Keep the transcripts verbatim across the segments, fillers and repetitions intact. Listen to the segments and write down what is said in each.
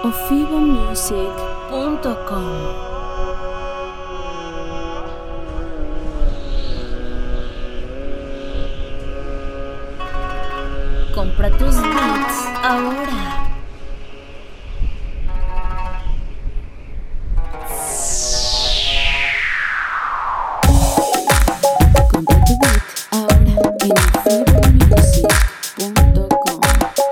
ofivo music punto com. Compra tus beats ahora. Compra tu beat ahora en ofivo music punto com.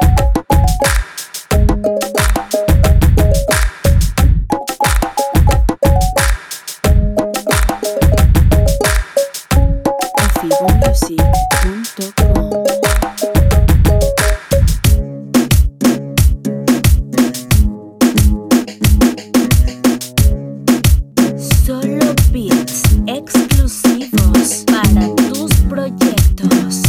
ofivo music punto com. Solo beats exclusivos para tus proyectos.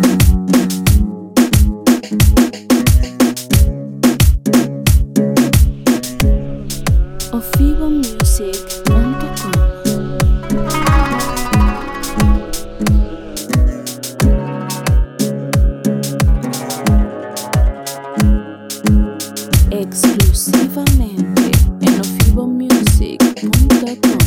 ofivo music punto com. Exclusivamente en ofivo music punto com.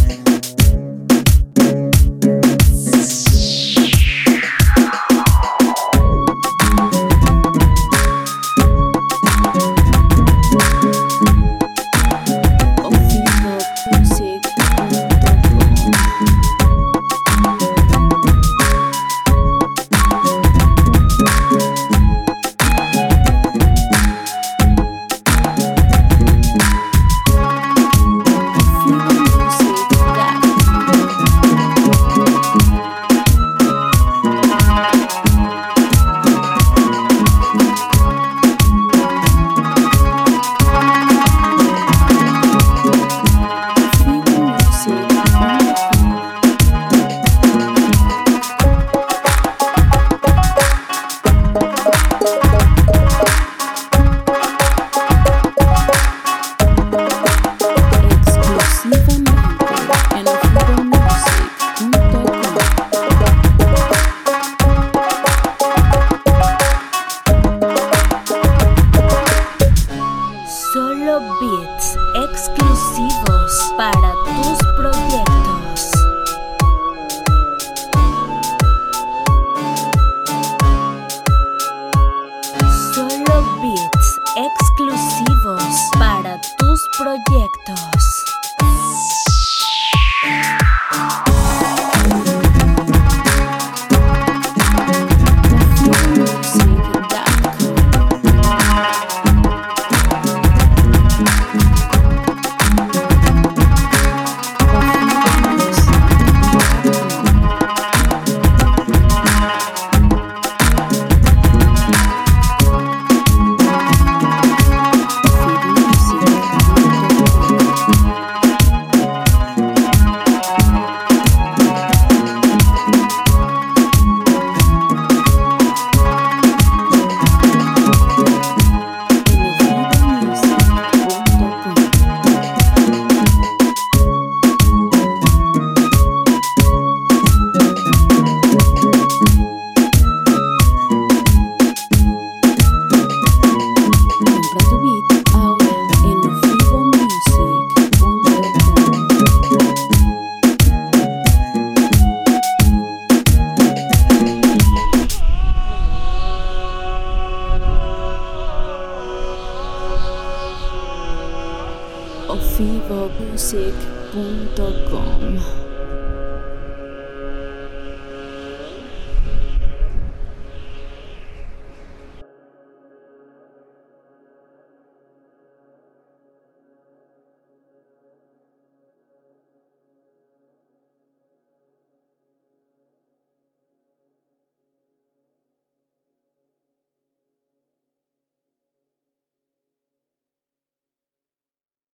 Solo beats exclusivos para tus proyectos. Solo beats exclusivos para tus proyectos. ofivo music punto com.